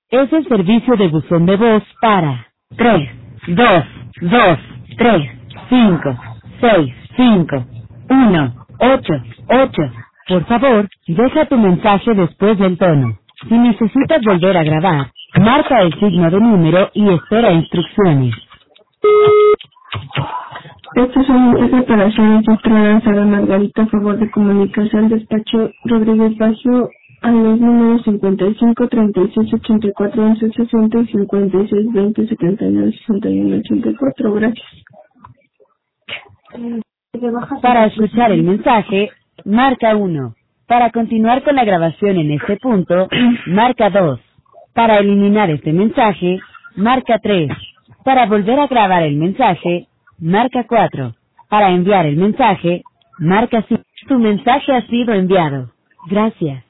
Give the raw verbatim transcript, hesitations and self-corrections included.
Es el servicio de buzón de voz para tres, dos, dos, tres, cinco, seis, cinco, uno, ocho, ocho. Por favor, deja tu mensaje después del tono. Si necesitas volver a grabar, marca el signo de número y espera instrucciones. Este es un mensaje para ser registrada Sara Margarita, a favor de comunicarse al despacho Rodríguez Baggio a los números cincuenta y cinco, treinta y seis, ochenta y cuatro, once, sesenta y cincuenta y seis, veinte, setenta y nueve, sesenta y uno, ochenta y cuatro. Gracias. Para escuchar el mensaje, marca uno. Para continuar con la grabación en este punto, marca dos. Para eliminar este mensaje, marca tres. Para volver a grabar el mensaje, marca cuatro. Para enviar el mensaje, marca cinco. Tu mensaje ha sido enviado. Gracias.